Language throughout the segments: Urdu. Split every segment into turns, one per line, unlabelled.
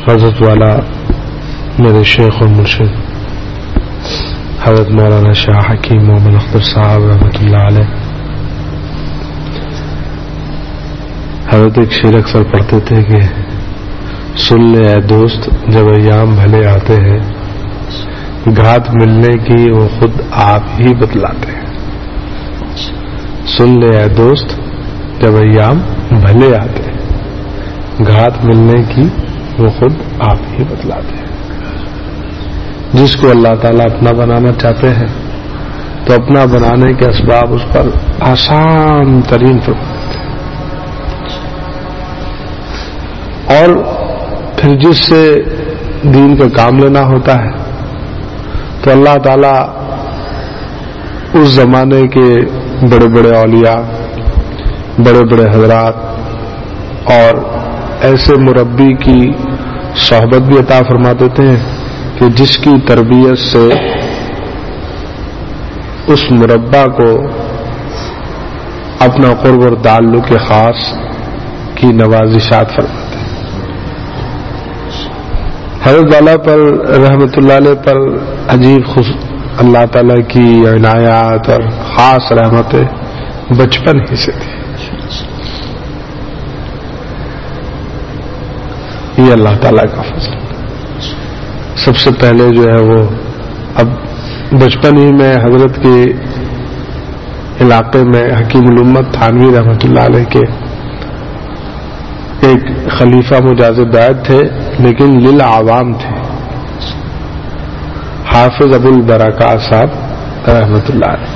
حضرت والا میرے شیخ اور مرشد حضرت مولانا شاہ حکیم محمد اختر صاحب رحمۃ اللہ علیہ، حضرت ایک شعر اکثر پڑھتے تھے کہ سن لے اے دوست جب ایام بھلے آتے ہیں، گھات ملنے کی وہ خود آپ ہی بتلاتے ہیں۔ سن لے اے دوست جب ایام بھلے آتے ہیں، گھات ملنے کی وہ خود آپ ہی بتلاتے ہیں۔ جس کو اللہ تعالیٰ اپنا بنانا چاہتے ہیں تو اپنا بنانے کے اسباب اس پر آسان ترین فرماتے ہیں، اور پھر جس سے دین کا کام لینا ہوتا ہے تو اللہ تعالیٰ اس زمانے کے بڑے بڑے اولیاء، بڑے بڑے حضرات اور ایسے مربی کی صحبت بھی عطا فرما دیتے ہیں کہ جس کی تربیت سے اس مربع کو اپنا قرب اور تعلق خاص کی نوازشات فرماتے ہیں۔ حضرت والا پر رحمۃ اللہ علیہ پر عجیب اللہ تعالیٰ کی عنایات اور خاص رحمتیں بچپن ہی سے تھی۔ یہ اللہ تعالیٰ کا فضل۔ سب سے پہلے جو ہے وہ اب بچپن ہی میں حضرت کے علاقے میں حکیم الامت تھانوی رحمۃ اللہ علیہ کے ایک خلیفہ مجاز بیعت تھے، لیکن للعوام تھے، حافظ ابو البرکات صاحب رحمۃ اللہ علیہ۔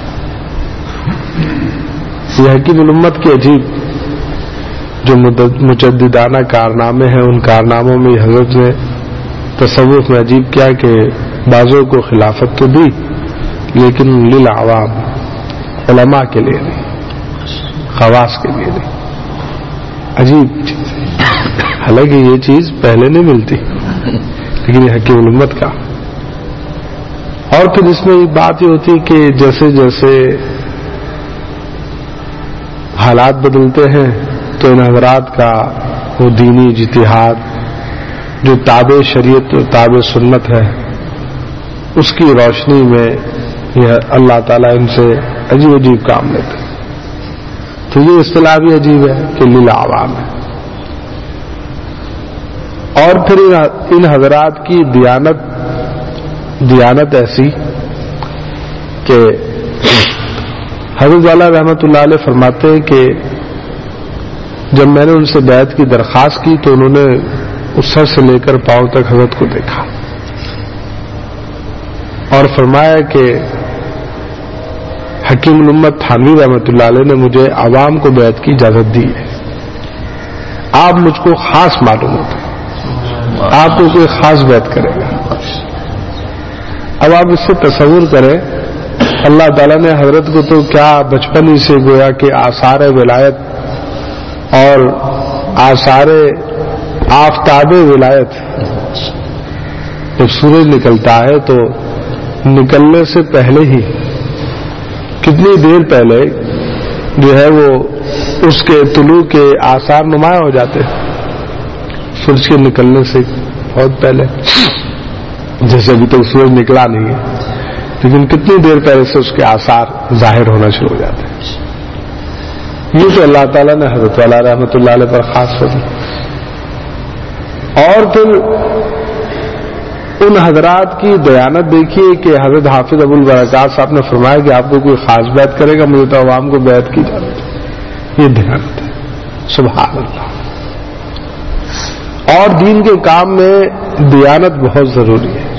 یہ حکیم الامت کے عجیب جو مجددانہ کارنامے ہیں، ان کارناموں میں حضرت نے تصوف میں عجیب کیا کہ بعضوں کو خلافت تو دی لیکن للعوام، علماء کے لیے نہیں، خواص کے لیے نہیں۔ عجیب چیز ہے، حالانکہ یہ چیز پہلے نہیں ملتی، لیکن یہ حکیم الامت کا۔ اور پھر اس میں بات یہ ہوتی کہ جیسے جیسے حالات بدلتے ہیں تو ان حضرات کا وہ دینی اجتہاد جو تابع شریعت اور تابع سنت ہے، اس کی روشنی میں یہ اللہ تعالیٰ ان سے عجیب عجیب کام لیتے ہیں۔ تو یہ اصطلاح بھی عجیب ہے کہ للعوام ہے۔ اور پھر ان حضرات کی دیانت ایسی کہ حضرت والا رحمۃ اللہ علیہ فرماتے ہیں کہ جب میں نے ان سے بیعت کی درخواست کی تو انہوں نے اس سر سے لے کر پاؤں تک حضرت کو دیکھا اور فرمایا کہ حکیم الامت تھانوی رحمۃ اللہ علیہ نے مجھے عوام کو بیعت کی اجازت دی ہے، آپ مجھ کو خاص معلوم ہوتے ہیں، آپ کو کوئی خاص بیعت کرے گا۔ اب آپ اس سے تصور کریں، اللہ تعالیٰ نے حضرت کو تو کیا بچپن ہی سے گویا کہ آثار ولایت اور آثار آفتاب ولایت، جب سورج نکلتا ہے تو نکلنے سے پہلے ہی کتنی دیر پہلے جو ہے وہ اس کے طلوع کے آثار نمایاں ہو جاتے ہیں، سورج کے نکلنے سے بہت پہلے، جیسے ابھی تک سورج نکلا نہیں ہے لیکن کتنی دیر پہلے سے اس کے آثار ظاہر ہونا شروع ہو جاتے ہیں۔ یہ تو اللہ تعالیٰ نے حضرت والا رحمۃ اللہ علیہ پر خاص فضل۔ اور پھر ان حضرات کی دیانت دیکھیے کہ حضرت حافظ ابو البرکات صاحب نے فرمایا کہ آپ کو کوئی خاص بیعت کرے گا، مجھے تو عوام کو بیعت کی جاتی ہے۔ یہ دیانت ہے، سبحان اللہ۔ اور دین کے کام میں دیانت بہت ضروری ہے،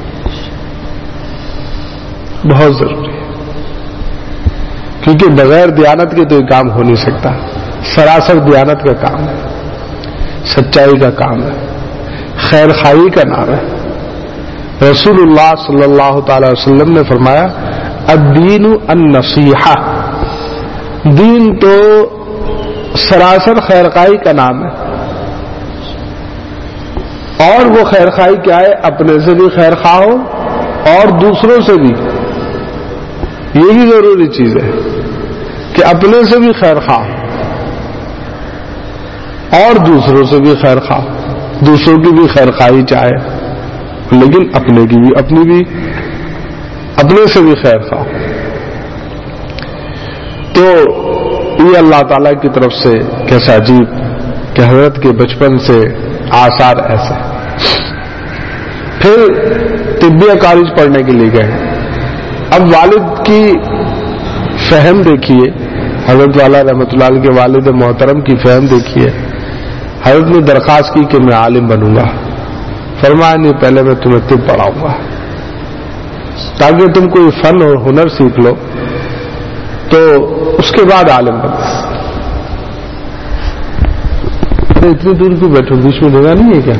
بہت ضروری ہے، کیونکہ بغیر دیانت کے تو یہ کام ہو نہیں سکتا۔ سراسر دیانت کا کام ہے، سچائی کا کام ہے، خیر خواہی کا نام ہے۔ رسول اللہ صلی اللہ تعالی وسلم نے فرمایا الدین النصیحہ، دین تو سراسر خیر خواہی کا نام ہے۔ اور وہ خیر خواہی کیا ہے؟ اپنے سے بھی خیر خواہ ہو اور دوسروں سے بھی، یہ بھی ضروری چیز ہے کہ اپنے سے بھی خیر خواہ اور دوسروں سے بھی خیر خواہ۔ دوسروں کی بھی خیر خواہی چاہے لیکن اپنے کی بھی اپنے سے بھی خیر خواہ. تو یہ اللہ تعالیٰ کی طرف سے کیسا عجیب کہ حضرت کے بچپن سے آثار ایسے. پھر طبیہ کالج پڑھنے کے لیے گئے. اب والد کی فہم دیکھیے, حضرت والا رحمۃ اللہ علیہ کے والد محترم کی فہم دیکھیے. حضرت نے درخواست کی کہ میں عالم بنوں گا. فرمایا نہیں, پہلے میں تمہیں طب پڑھاؤں گا تاکہ تم کوئی فن اور ہنر سیکھ لو, تو اس کے بعد عالم بنو. اتنی دور کیوں بیٹھو, بیچ میں جگہ نہیں ہے کیا؟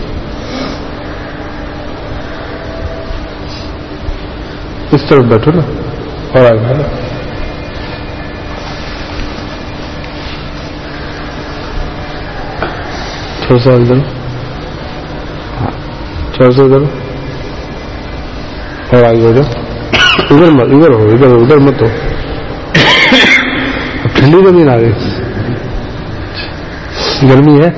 اس طرف بیٹھو نا, اور آگے نا. تھوڑا سا ادھر, تھوڑا سا ادھر, اور آگے بیٹھو. ادھر مت, ادھر ہو, ادھر مت ہو. ٹھنڈی زمین آ گئی, گرمی ہے.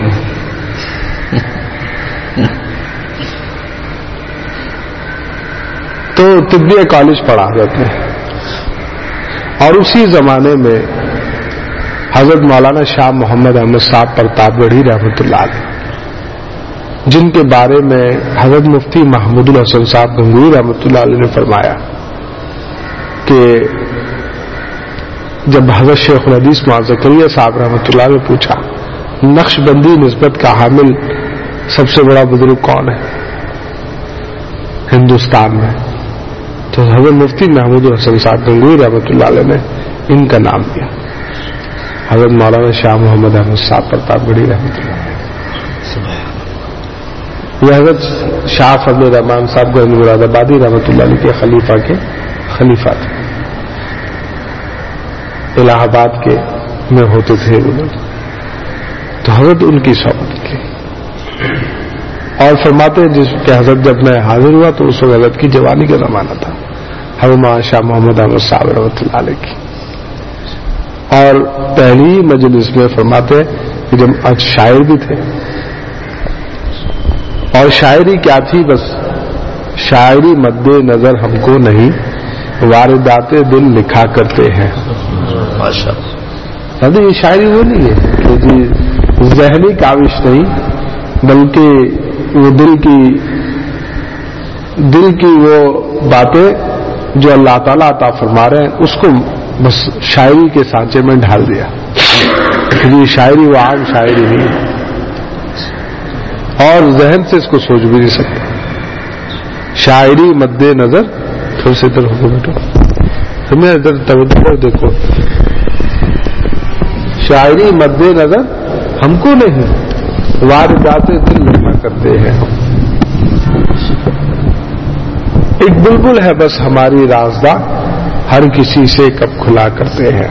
تو طبیہ کالج پڑھا حضرت نے, اور اسی زمانے میں حضرت مولانا شاہ محمد احمد صاحب پرتاپ گڑھی رحمۃ اللہ علیہ, جن کے بارے میں حضرت مفتی محمود الحسن صاحب گنگوئی رحمۃ اللہ علیہ نے فرمایا کہ جب حضرت شیخ الحدیث معاذ زکریا صاحب رحمۃ اللہ نے پوچھا نقش بندی نسبت کا حامل سب سے بڑا بزرگ کون ہے ہندوستان میں, تو حضرت مفتی محمود الحسن صاحب گنگوئی رحمۃ اللہ علیہ نے ان کا نام دیا, حضرت مولانا شاہ محمد احمد صاحب پرتاپ گڑھی رحمۃ اللہ علیہ. یہ حضرت شاہ فضل الرحمان صاحب گنج مراد آبادی رحمۃ اللہ علیہ کے خلیفہ تھے, الہ آباد کے میں ہوتے تھے وہ لوگ. تو حضرت ان کی صحبت کی, اور فرماتے ہیں جس کہ حضرت جب میں حاضر ہوا تو اس وقت حضرت کی جوانی کا زمانہ تھا, حضرت مولانا شاہ محمد احمد صاحب رحمۃ اللہ علیہ کی. اور پہلی مجلس میں فرماتے ہیں کہ جب شاعر بھی تھے, اور شاعری کیا تھی, بس شاعری مد نظر ہم کو نہیں, واردات دل لکھا کرتے ہیں. یہ شاعری وہ نہیں ہے کہ جی ذہنی کاوش نہیں, بلکہ وہ دل کی وہ باتیں جو اللہ تعالیٰ عطا فرما رہے ہیں اس کو بس شاعری کے سانچے میں ڈھال دیا. یہ شاعری وہ عام شاعری نہیں ہے, اور ذہن سے اس کو سوچ بھی نہیں سکتے. شاعری مد نظر, تھوڑے سے ادھر ہو بیٹھو, تمہیں ادھر توجہ دیکھو. شاعری مد نظر ہم کو نہیں, واردات دل لکھا کرتے ہیں. ایک بلبل ہے بس ہماری رازداں, ہر کسی سے کب کھلا کرتے ہیں,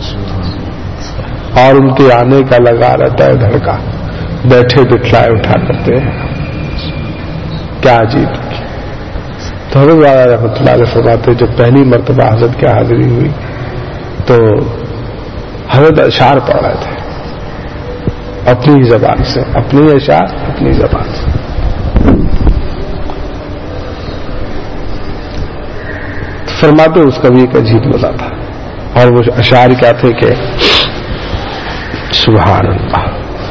اور ان کے آنے کا لگا رہتا ہے دھڑکا, بیٹھے بٹھلائے اٹھا کرتے ہیں. کیا عجیب. تو حضرت والا رحمۃ اللہ علیہ فرماتے جب پہلی مرتبہ حضرت کی حاضری ہوئی تو حضرت اشعار پڑھ رہے تھے اپنی ہی زبان سے, اپنی اشعار اپنی زبان سے. فرماتے اس کا بھی ایک عجیب مزہ تھا, اور وہ اشعار کیا تھے کہ سبحان اللہ,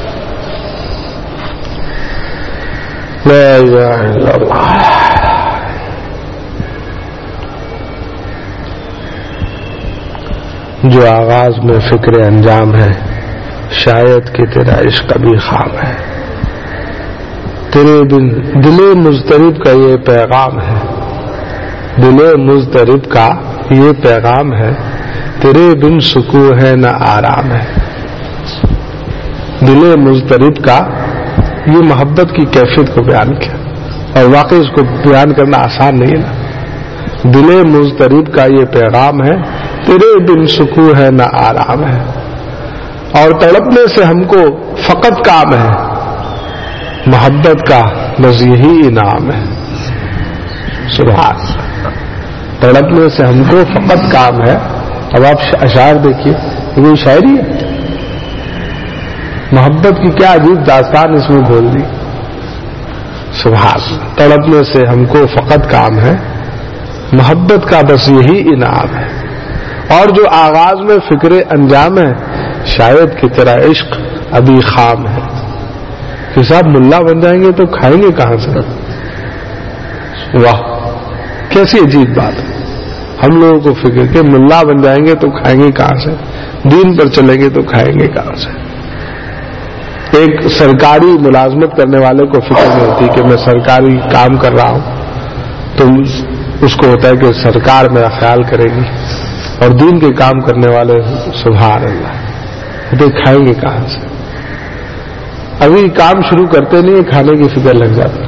لا الہ الا اللہ, جو آغاز میں فکر انجام ہے, شاید کہ تیرا عشق بھی خام ہے. تیرے بن دل مضطرب کا یہ پیغام ہے, دل مضطرب کا یہ پیغام ہے, تیرے بن سکون ہے نہ آرام ہے. دل مضطرب کا یہ محبت کی کیفیت کو بیان کیا, اور واقعی اس کو بیان کرنا آسان نہیں ہے نا. دل مضطرب کا یہ پیغام ہے, تیرے بن سکون ہے نہ آرام ہے, اور تڑپنے سے ہم کو فقط کام ہے, محبت کا بس یہی انعام ہے. سبحان, تڑپنے سے ہم کو فقط کام ہے. اب آپ اشعار دیکھیے, یہ شاعری ہے, محبت کی کیا عجیب داستان اس میں کھول دی. سبحان. تڑپنے سے ہم کو فقط کام ہے، محبت کا بس یہی انعام ہے. اور جو آغاز میں فکر انجام ہے، شاید کہ تیرا عشق ابھی خام ہے. کہ صاحب ملا بن جائیں گے تو کھائیں گے کہاں سے؟ واہ کیسی عجیب بات ہے. ہم لوگوں کو فکر کہ ملا بن جائیں گے تو کھائیں گے کہاں سے، دین پر چلیں گے تو کھائیں گے کہاں سے. ایک سرکاری ملازمت کرنے والے کو فکر نہیں ہوتی کہ میں سرکاری کام کر رہا ہوں، تو اس کو ہوتا ہے کہ سرکار میرا خیال کرے گی. اور دین کے کام کرنے والے سبحان اللہ تو کھائیں گے کہاں سے. ابھی کام شروع کرتے نہیں کھانے کی فکر لگ جاتی.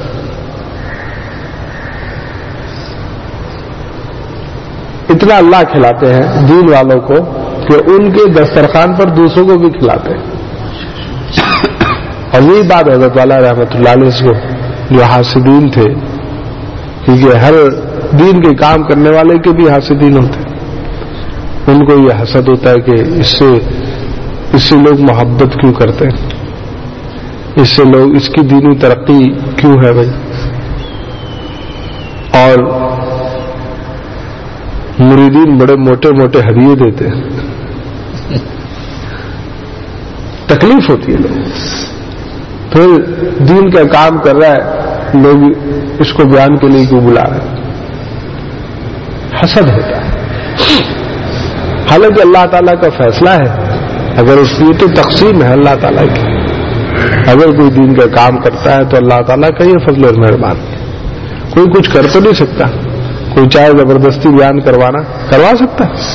اتنا اللہ کھلاتے ہیں دین والوں کو کہ ان کے دسترخوان پر دوسروں کو بھی کھلاتے ہیں. اور یہی بات حضرت والا رحمۃ اللہ علیہ کو جو حاسدین تھے، کیونکہ ہر دین کے کام کرنے والے کے بھی حاسدین ہوتے ہیں. ان کو یہ حسد ہوتا ہے کہ اس سے لوگ محبت کیوں کرتے ہیں، اس سے لوگ اس کی دینی ترقی کیوں ہے بھائی. اور مریدین بڑے موٹے موٹے ہدیے دیتے ہیں، تکلیف ہوتی ہے. لوگ پھر دین کا کام کر رہا ہے، لوگ اس کو بیان کے لیے کیوں بلا رہے ہیں، حسد ہوتا ہے. حالانکہ اللہ تعالیٰ کا فیصلہ ہے، اگر اس کی تو تقسیم ہے اللہ تعالیٰ کی. اگر کوئی دین کا کام کرتا ہے تو اللہ تعالیٰ کا یہ فضل اور مہربان. کوئی کچھ کر تو نہیں سکتا، کوئی چاہے زبردستی بیان کروا سکتا ہے.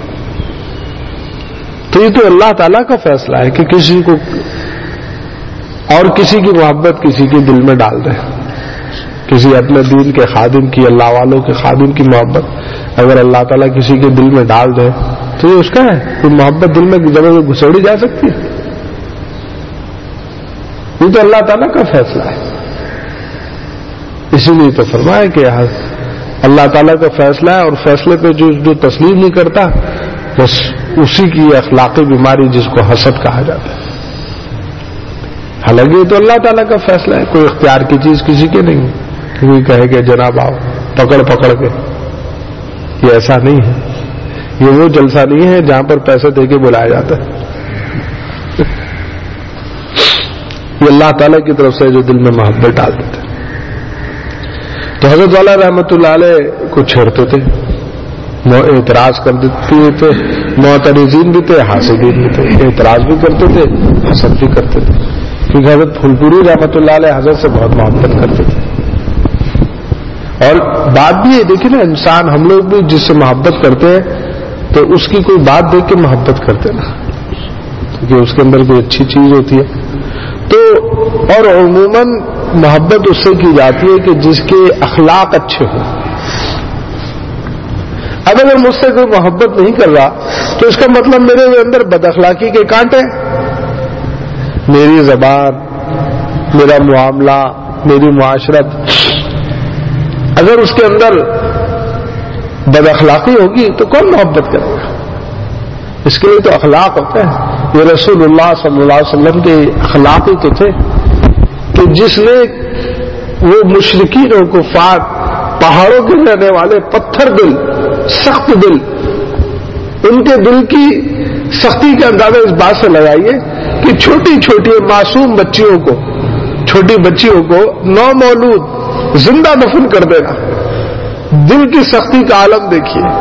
تو یہ تو اللہ تعالیٰ کا فیصلہ ہے کہ کسی کو اور کسی کی محبت کسی کے دل میں ڈال دے. کسی اپنے دین کے خادم کی، اللہ والوں کے خادم کی محبت اگر اللہ تعالیٰ کسی کے دل میں ڈال دے تو یہ اس کا ہے. کوئی محبت دل میں زبردست گھسوڑی جا سکتی ہے؟ یہ تو اللہ تعالیٰ کا فیصلہ ہے. اسی لیے تو فرمایا کہ اللہ تعالیٰ کا فیصلہ ہے، اور فیصلے پہ جو تسلیم نہیں کرتا بس اسی کی اخلاقی بیماری جس کو حسد کہا جاتا ہے. حالانکہ یہ تو اللہ تعالیٰ کا فیصلہ ہے، کوئی اختیار کی چیز کسی کے نہیں ہے. کوئی کہے کہ جناب آؤ پکڑ کے، یہ ایسا نہیں ہے. یہ وہ جلسہ نہیں ہے جہاں پر پیسے دے کے بلایا جاتا ہے. یہ اللہ تعالیٰ کی طرف سے جو دل میں محبت ڈال دیتے. تو حضرت والا رحمۃ اللہ علیہ کو چھیڑتے تھے، اعتراض کر دیتے تھے. معترضین بھی تھے، حاسدین بھی تھے. اعتراض بھی کرتے تھے، حسد بھی کرتے تھے. کیونکہ حضرت پھولپوری رحمۃ اللہ علیہ حضرت سے بہت محبت کرتے تھے. اور بات بھی ہے، دیکھیں نا، انسان ہم لوگ بھی جس سے محبت کرتے ہیں تو اس کی کوئی بات دیکھ کے محبت کرتے نا، کیونکہ اس کے اندر کوئی اچھی چیز ہوتی ہے. تو اور عموماً محبت اس سے کی جاتی ہے کہ جس کے اخلاق اچھے ہوں. اب اگر مجھ سے کوئی محبت نہیں کر رہا تو اس کا مطلب میرے اندر بد اخلاقی کے کانٹے، میری زبان، میرا معاملہ، میری معاشرت، اگر اس کے اندر بد اخلاقی ہوگی تو کون محبت کرے گا؟ اس کے لیے تو اخلاق ہوتے ہیں. یہ رسول اللہ صلی اللہ علیہ وسلم کے اخلاق ہی تو تھے کہ جس نے وہ مشرکین و کفار، پہاڑوں کے رہنے والے پتھر دل، سخت دل، ان کے دل کی سختی کا اندازہ اس بات سے لگائیے کہ چھوٹی چھوٹی معصوم بچیوں کو، چھوٹی بچیوں کو نومولود زندہ دفن کر دینا. دل کی سختی کا عالم دیکھیے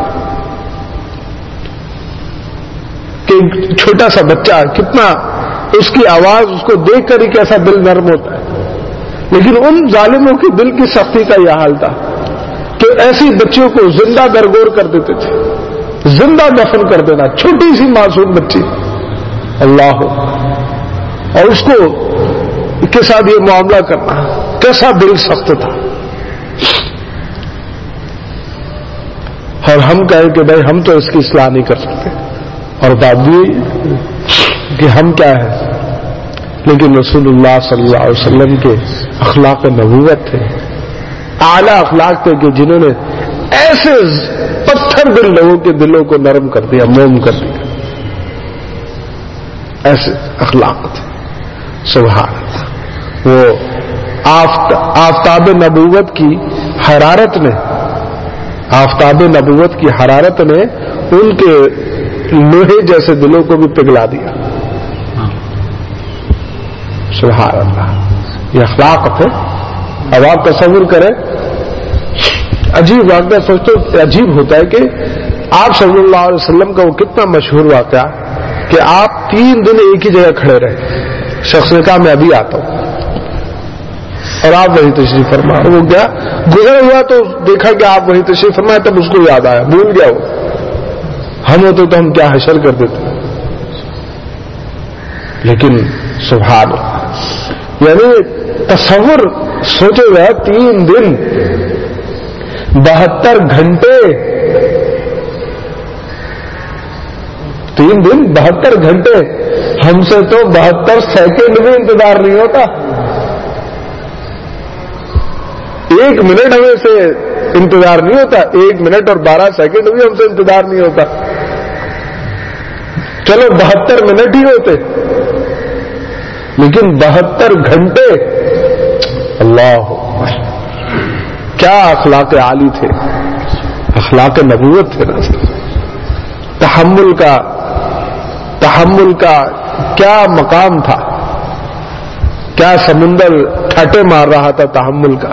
کہ چھوٹا سا بچہ کتنا، اس کی آواز اس کو دیکھ کر ہی کیسا دل نرم ہوتا ہے. لیکن ان ظالموں کی دل کی سختی کا یہ حال تھا کہ ایسی بچیوں کو زندہ درگور کر دیتے تھے، زندہ دفن کر دینا. چھوٹی سی معصوم بچی، اللہ، اور اس کو کے ساتھ یہ معاملہ کرنا، کیسا دل سخت تھا. اور ہم کہیں کہ بھائی ہم تو اس کی اصلاح نہیں کر سکتے، اور بات بھی کہ ہم کیا ہیں. لیکن رسول اللہ صلی اللہ علیہ وسلم کے اخلاق نبوت تھے، اعلیٰ اخلاق تھے کہ جنہوں نے ایسے پتھر دل لوگوں کے دلوں کو نرم کر دیا، موم کر دیا. ایسے اخلاق تھے. سبحان اللہ. وہ آفتاب نبوت کی حرارت نے ان کے لوہے جیسے دلوں کو بھی پگھلا دیا. سبحان اللہ. یہ اخلاق ہے. اب آپ تصور کریں, عجیب واقعہ سوچتے عجیب ہوتا ہے کہ آپ صلی اللہ علیہ وسلم کا وہ کتنا مشہور واقعہ کہ آپ 3 دن ایک ہی جگہ کھڑے رہے. شخص نے کہا میں ابھی آتا ہوں, اور آپ وہی تشریف فرما. وہ کیا گزر ہوا تو دیکھا کہ آپ وہی تشریف فرمائے, تب اس کو یاد آیا, بھول گیا وہ. ہم ہوتے تو ہم کیا حشر کر دیتے. لیکن سبحان اللہ, یعنی تصور سوچے گا 3 دن 72 گھنٹے 3 دن 72 گھنٹے. ہم سے تو 72 سیکنڈ بھی انتظار نہیں ہوتا. 1 منٹ ہمیں سے انتظار نہیں ہوتا. 1 منٹ اور 12 سیکنڈ بھی ہم سے انتظار نہیں ہوتا. چلو 72 منٹ ہی ہوتے, لیکن 72 گھنٹے. اللہ کیا اخلاق عالی تھے, اخلاق نبوت تھے نا. تحمل کا کیا مقام تھا, کیا سمندر ٹھاٹے مار رہا تھا تحمل کا.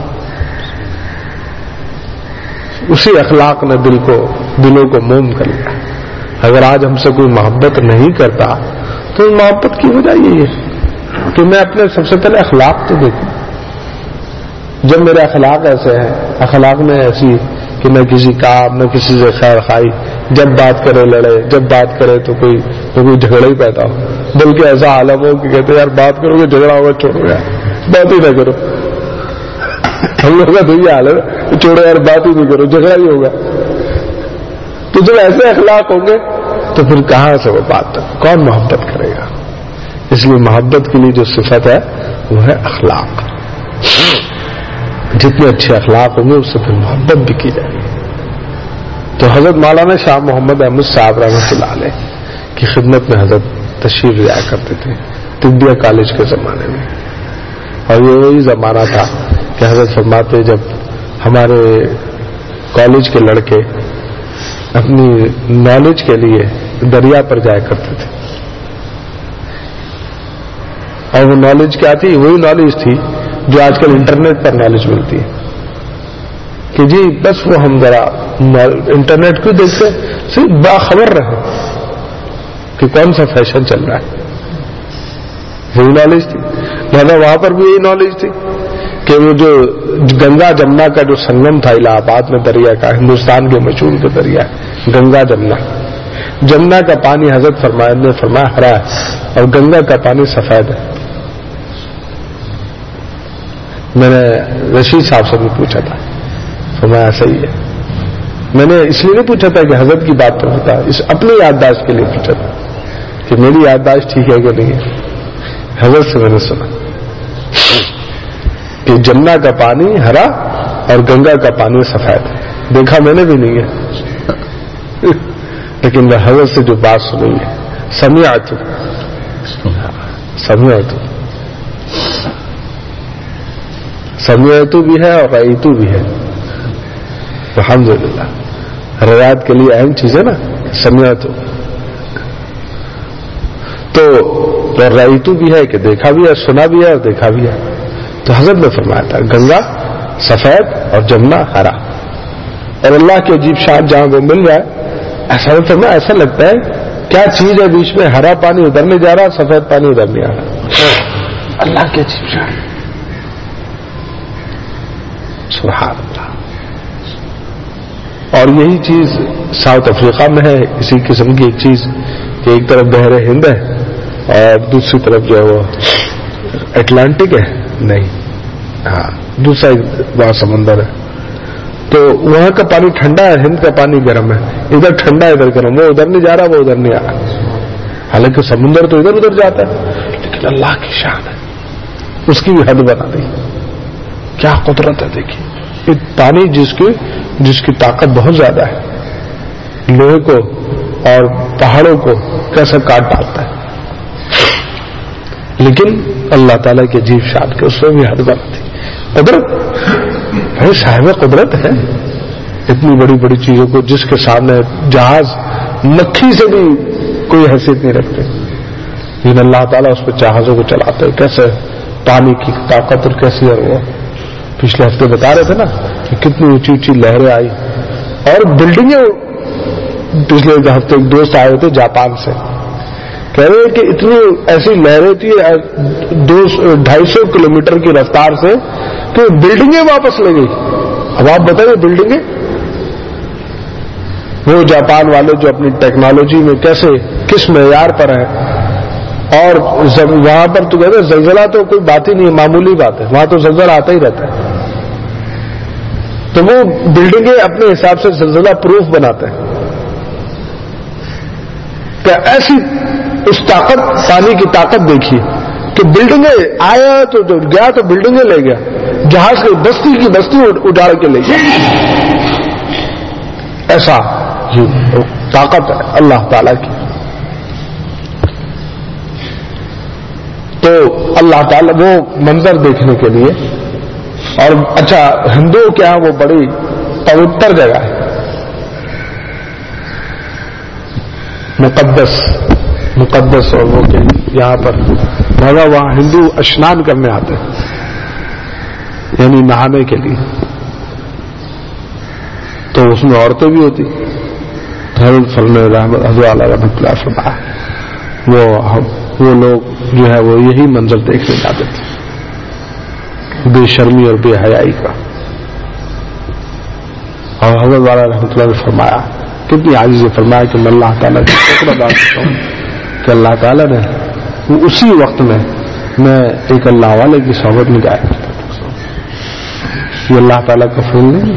اسی اخلاق نے دلوں کو موم کر لیا. اگر آج ہم سے کوئی محبت نہیں کرتا تو محبت کی وجہ یہی ہے کہ میں اپنے سب سے پہلے اخلاق تو دیکھوں. جب میرے اخلاق ایسے ہیں, اخلاق میں ایسی کہ نہ کسی کام نہ کسی سے خیر خائی, جب بات کرے لڑے, جب بات کرے تو کوئی جھگڑا ہی پیدا ہو, بلکہ ایسا عالم ہو کہ کہتے یار بات کرو گے جھگڑا ہوگا, چھوڑو یار بات ہی نہ کرو. ہم لوگ کا تو یہ حال ہے, چھوڑو یار بات ہی نہیں کرو, جھگڑا ہی ہوگا. تو جب ایسے اخلاق ہوں گے تو پھر کہاں سے وہ بات تک کون محبت کرے گا. اس لیے محبت کے لیے جو صفت ہے وہ ہے اخلاق. جتنے اچھے اخلاق ہوں گے اس سے پھر محبت بھی کی جائے گی. تو حضرت مولانا شاہ محمد احمد صاحب رحمۃ اللہ علیہ کی خدمت میں حضرت تشریف لیا کرتے تھے طبیہ کالج کے زمانے میں. اور یہ وہی زمانہ تھا کہ حضرت فرماتے جب ہمارے کالج کے لڑکے اپنی نالج کے لیے دریا پر جایا کرتے تھے, اور وہ نالج کیا تھی, وہی نالج تھی جو آج کل انٹرنیٹ پر نالج ملتی ہے کہ جی بس وہ ہم ذرا انٹرنیٹ کو دیکھتے صرف باخبر رہے کہ کون سا فیشن چل رہا ہے. وہی نالج تھی. لہذا وہاں پر بھی یہی نالج تھی کہ وہ جو گنگا جمنا کا جو سنگم تھا الہ آباد میں دریا کا, ہندوستان کے مشہور کے دریا گنگا جمنا کا پانی حضرت نے فرمایا ہرا ہے اور گنگا کا پانی سفید ہے. میں نے رشید صاحب سے بھی پوچھا تھا, فرمایا صحیح ہے. میں نے اس لیے نہیں پوچھا تھا کہ حضرت کی بات پر ہوتا, اس اپنی یادداشت کے لیے پوچھا تھا کہ میری یادداشت ٹھیک ہے کہ نہیں ہے. حضرت سے میں نے سنا کہ جمنا کا پانی ہرا اور گنگا کا پانی سفید ہے. دیکھا میں نے بھی نہیں ہے, لیکن میں حضرت سے جو بات سنی ہے سمیعتو بھی ہے اور رأیتو بھی ہے. الحمدللہ روایت کے لیے اہم چیز ہے نا سمیعتو. تو رأیتو بھی ہے کہ دیکھا بھی ہے, سنا بھی ہے اور دیکھا بھی ہے. تو حضرت نے فرمایا تھا گنگا سفید اور جمنا ہرا. اور اللہ کی عجیب شان جہاں وہ مل جائے ایسا فرمایا, ایسا لگتا ہے کیا چیز ہے بیچ میں, ہرا پانی ادھر نہیں جا رہا, سفید پانی ادھر نہیں آ رہا. اللہ کی عجیب شان. سبحان اللہ. اور یہی چیز ساؤتھ افریقہ میں ہے, اسی قسم کی ایک چیز کہ ایک طرف بحر ہند ہے اور دوسری طرف جو ہے وہ اٹلانٹک ہے, نہیں ہاں دوسرا بڑا سمندر ہے. تو وہاں کا پانی ٹھنڈا ہے, ہند کا پانی گرم ہے. ادھر ٹھنڈا ہے ادھر گرم, وہ ادھر نہیں جا رہا وہ ادھر نہیں آ رہا. حالانکہ سمندر تو ادھر ادھر جاتا ہے, لیکن اللہ کی شان ہے, اس کی بھی حد بنا دی. کیا قدرت ہے دیکھیے. یہ پانی جس کی طاقت بہت زیادہ ہے, لوہے کو اور پہاڑوں کو کیسے کاٹ ڈالتا ہے. لیکن اللہ تعالیٰ کی عجیب شان کے اس میں بھی حد بنا تھی. قدرت بھائی صاحب قدرت ہے, اتنی بڑی بڑی چیزوں کو جس کے سامنے جہاز مکھی سے بھی کوئی حیثیت نہیں رکھتے, لیکن اللہ تعالیٰ اس پہ جہازوں کو چلاتے. کیسے پانی کی طاقت اور کیسی ہے وہ. پچھلے ہفتے بتا رہے تھے نا کہ کتنی اونچی اونچی لہریں آئی اور بلڈنگیں. پچھلے ہفتے ایک دوست آئے تھے جاپان سے, کہہ رہے کہ اتنی ایسی لہریں تھی 250 کلومیٹر کی رفتار سے کہ بلڈنگیں واپس لے گئی. اب آپ بتائیے بلڈنگیں, وہ جاپان والے جو اپنی ٹیکنالوجی میں کیسے کس معیار پر ہیں, اور وہاں پر تو کہتے ہیں زلزلہ تو کوئی بات ہی نہیں ہے, معمولی بات ہے, وہاں تو زلزلہ آتا ہی رہتا ہے. تو وہ بلڈنگیں اپنے حساب سے زلزلہ پروف بناتے ہیں. کہ ایسی اس طاقت, پانی کی طاقت دیکھیے کہ بلڈنگیں آیا تو جو گیا تو بلڈنگیں لے گیا, جہاز کی بستی اٹھا کے لے گیا. ایسا طاقت ہے اللہ تعالی کی. تو اللہ تعالی وہ منظر دیکھنے کے لیے. اور اچھا ہندوؤں کے یہاں وہ بڑی پوتر جگہ ہے, مقدس اور وہ کہ یہاں پر وہاں ہندو اشنان کرنے آتے ہیں, یعنی نہانے کے لیے. تو اس میں عورتیں بھی ہوتی. حضرت رحمۃ اللہ فرمایا وہ لوگ جو ہے وہ یہی منظر دیکھنے جاتے تھے, بے شرمی اور بے حیائی کا. اور حضرت والا رحمۃ اللہ نے فرمایا, کتنی عاجزی سے فرمایا کہ میں اللہ تعالیٰ کی شکر ادا کرتا ہوں کہ اللہ تعالیٰ نے اسی وقت میں ایک اللہ والے کی صحبت میں جایا کرتا تھا. یہ اللہ تعالیٰ کا فضل نہیں,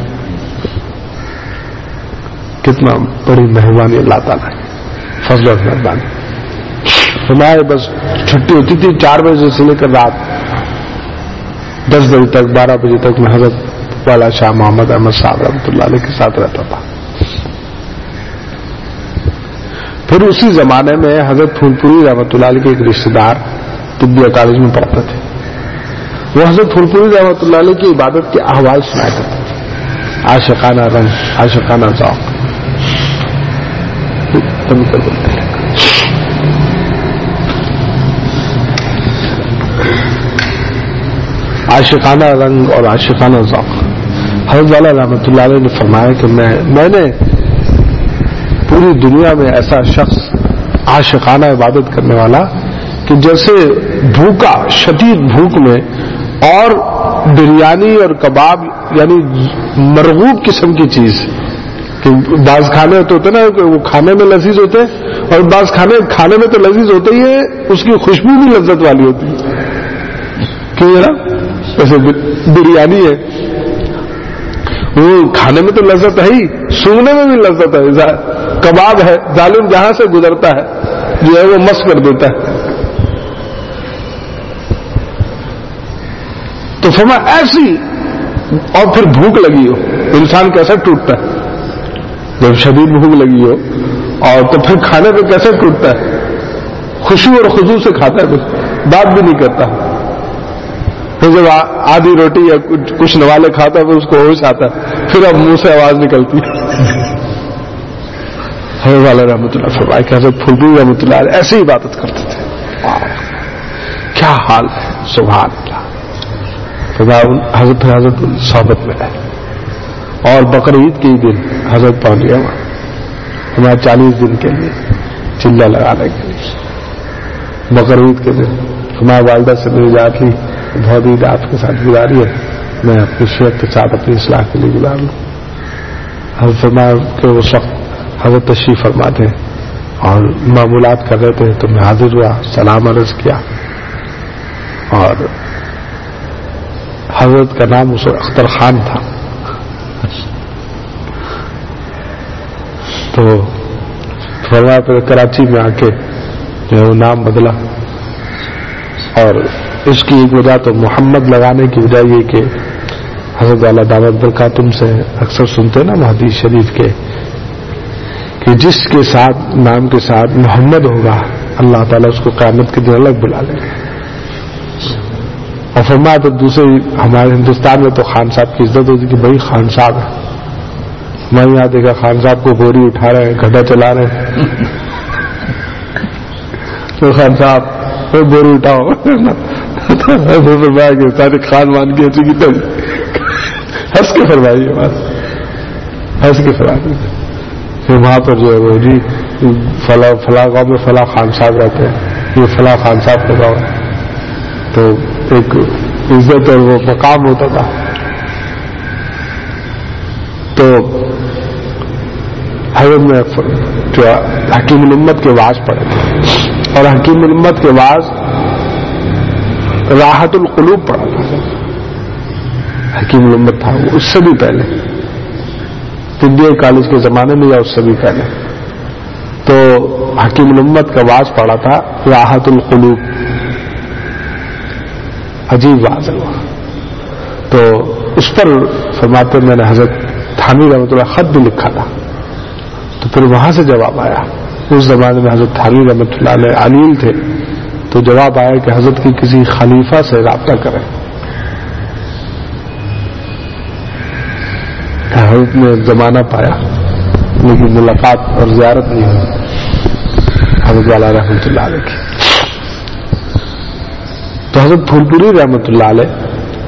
کتنا بڑی مہربانی اللہ تعالیٰ کی, فضل اور مہربانی. ہمارے بس چھٹی ہوتی تھی 4 بجے سے لے کر رات 10 بجے تک 12 بجے تک میں حضرت والا شاہ محمد احمد صاحب رحمۃ اللہ علیہ کے ساتھ رہتا تھا. پھر اسی زمانے میں حضرت پھول پوری رحمۃ اللہ علیہ کے ایک رشتے دار طبیہ کالج میں پڑھتے تھے. وہ حضرت پھول پوری رحمۃ اللہ علیہ کی عبادت کے احوال سنایا کرتے تھے, عاشقانہ رنگ, عاشقانہ ذوق. عاشقانہ رنگ اور عاشقانہ ذوق. حضرت والا رحمۃ اللہ علیہ نے فرمایا کہ میں نے پوری دنیا میں ایسا شخص عاشقانہ عبادت کرنے والا کہ جیسے بھوکا, شدید بھوک میں, اور بریانی اور کباب یعنی مرغوب قسم کی چیز, کہ بعض کھانے ہوتے نا کہ وہ کھانے میں لذیذ ہوتے ہیں, اور بعض کھانے میں تو لذیذ ہوتے ہی ہے, اس کی خوشبو بھی لذت والی ہوتی ہے. کیوں نا جیسے بریانی ہے, وہ کھانے میں تو لذت ہے ہی, سونگنے میں بھی لذت ہے. کباب ہے, ظالم جہاں سے گزرتا ہے جو ہے وہ مس کر دیتا ہے. تو فرمایا ایسی, اور پھر بھوک لگی ہو, انسان کیسا ٹوٹتا ہے جب شدید بھوک لگی ہو, اور تو پھر کھانے پہ کیسے ٹوٹتا ہے, خوشی اور خضوع سے کھاتا ہے, بات بھی نہیں کرتا. پھر جب آدھی روٹی یا کچھ نوالے کھاتا ہے پھر اس کو ہوش آتا ہے, پھر اب منہ سے آواز نکلتی. حضرت والا رحمۃ اللہ فرمایا کہ حضرت پھولپوری رحمۃ اللہ علیہ ایسے عبادت کرتے تھے. کیا حال ہے, سبحان اللہ. حضرت صحبت میں ہے, اور بقرعید کے دن حضرت پہنچ گیا وہاں ہمارے 40 دن کے لیے چلہ لگانے کے لیے. بقرعید کے دن ہماری والدہ سے میری بات لی, بہت عید آپ کے ساتھ گزاری ہے, میں اپنی شیخ کے ساتھ اپنی اصلاح کے لیے گزار لوں. حضرت فرمایا کہ اس وقت حضرت تشریف فرما تھے اور معمولات کر رہے تھے, تو میں حاضر ہوا, سلام عرض کیا, اور حضرت کا نام اس وقت اختر خان تھا. تو فرمایا پھر کراچی میں آ کے جو ہے وہ نام بدلا, اور اس کی ایک وجہ تو محمد لگانے کی وجہ یہ کہ حضرت والا دعوت برکاتم سے اکثر سنتے نا حدیث شریف کے کہ جس کے ساتھ نام کے ساتھ محمد ہوگا اللہ تعالیٰ اس کو قیامت کے دن الگ بلا لے گا. اور فرمایا تو دوسری ہمارے ہندوستان میں تو خان صاحب کی عزت ہوتی کہ بھائی خان صاحب ہے. میں یہاں دیکھا خان صاحب کو بوری اٹھا رہے ہیں, گھڑا چلا رہے ہیں. تو خان صاحب بوری اٹھاؤ فرمایا کہ سارے خاندان کی ایسی کی ہنس کے فرمائی بات, ہنس کے فرمائی. پھر وہاں پر جو ہے وہ جی فلاں گاؤں میں فلاں خان صاحب رہتے ہیں, یہ فلاں خان صاحب کا گاؤں ہے. تو ایک عزت اور وہ مقام ہوتا تھا. تو حضرت میں جو حکیم الامت کے واعظ پڑھے تھے, اور حکیم الامت کے واعظ راحت القلوب پڑھا تھا. حکیم الامت تھا وہ اس سے بھی پہلے, طبیہ کالج کے زمانے میں یا اس سے بھی پہلے. تو حکیم الامت کا واعظ پڑھا تھا راحت القلوب, عجیب واعظ ہے. تو اس پر فرماتے میں نے حضرت تھانوی رحمۃ اللہ خط بھی لکھا تھا. تو پھر وہاں سے جواب آیا. اس زمانے میں حضرت تھانوی رحمۃ اللہ علیہ علیل تھے, تو جواب آیا کہ حضرت کی کسی خلیفہ سے رابطہ کریں. حضرت نے زمانہ پایا لیکن ملاقات اور زیارت نہیں ہوئی حضرت والا رحمۃ اللہ علیہ کی. تو حضرت پھول پوری رحمۃ اللہ علیہ